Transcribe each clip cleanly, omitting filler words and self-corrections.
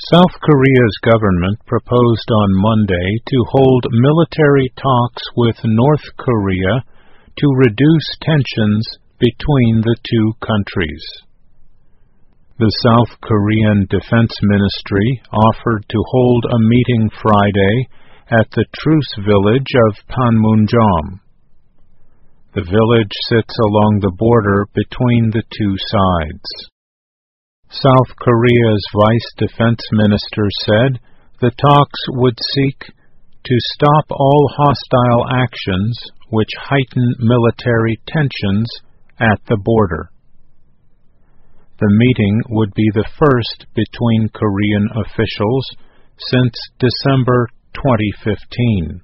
South Korea's government proposed on Monday to hold military talks with North Korea to reduce tensions between the two countries. The South Korean Defense Ministry offered to hold a meeting Friday at the truce village of Panmunjom. The village sits along the border between the two sides. South Korea's Vice Defense Minister said the talks would seek to stop all hostile actions which heighten military tensions at the border. The meeting would be the first between Korean officials since December 2015.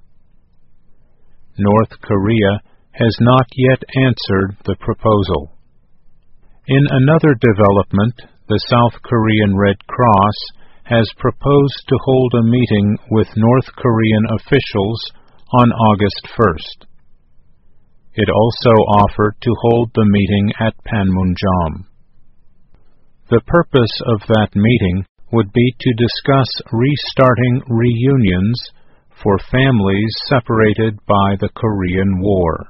North Korea has not yet answered the proposal. In another development, the South Korean Red Cross has proposed to hold a meeting with North Korean officials on August 1st. It also offered to hold the meeting at Panmunjom. The purpose of that meeting would be to discuss restarting reunions for families separated by the Korean War.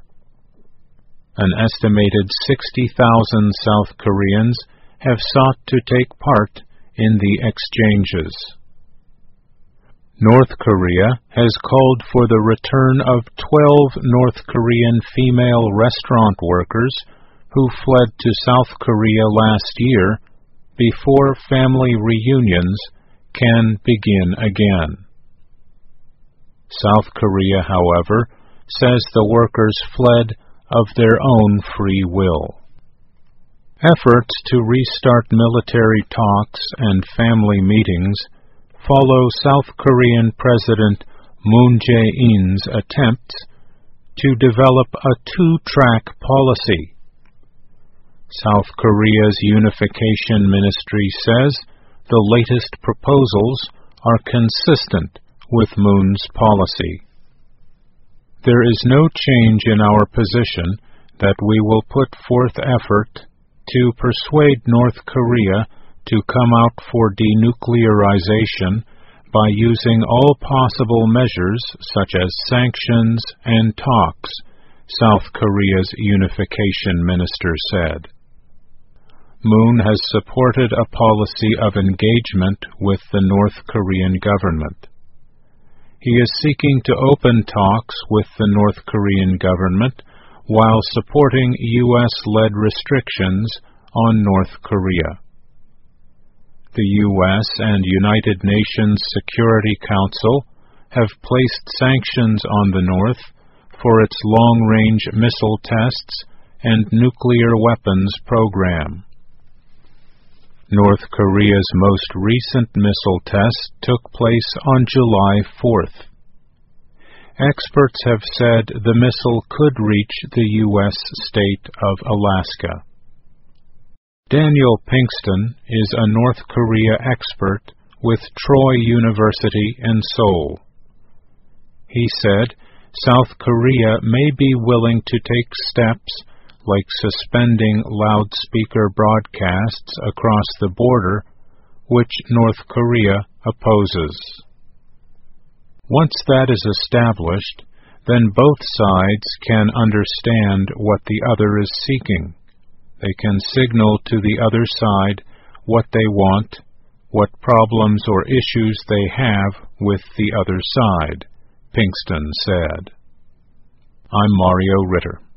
An estimated 60,000 South Koreans have sought to take part in the exchanges. North Korea has called for the return of 12 North Korean female restaurant workers who fled to South Korea last year before family reunions can begin again. South Korea, however, says the workers fled of their own free will. Efforts to restart military talks and family meetings follow South Korean President Moon Jae-in's attempts to develop a two-track policy. South Korea's Unification Ministry says the latest proposals are consistent with Moon's policy. There is no change in our position that we will put forth effort to persuade North Korea to come out for denuclearization by using all possible measures such as sanctions and talks, South Korea's Unification Minister said. Moon has supported a policy of engagement with the North Korean government. He is seeking to open talks with the North Korean government while supporting U.S.-led restrictions on North Korea. The U.S. and United Nations Security Council have placed sanctions on the North for its long-range missile tests and nuclear weapons program. North Korea's most recent missile test took place on July 4th. Experts have said the missile could reach the U.S. state of Alaska. Daniel Pinkston is a North Korea expert with Troy University in Seoul. He said South Korea may be willing to take steps like suspending loudspeaker broadcasts across the border, which North Korea opposes. Once that is established, then both sides can understand what the other is seeking. They can signal to the other side what they want, what problems or issues they have with the other side, Pinkston said. I'm Mario Ritter.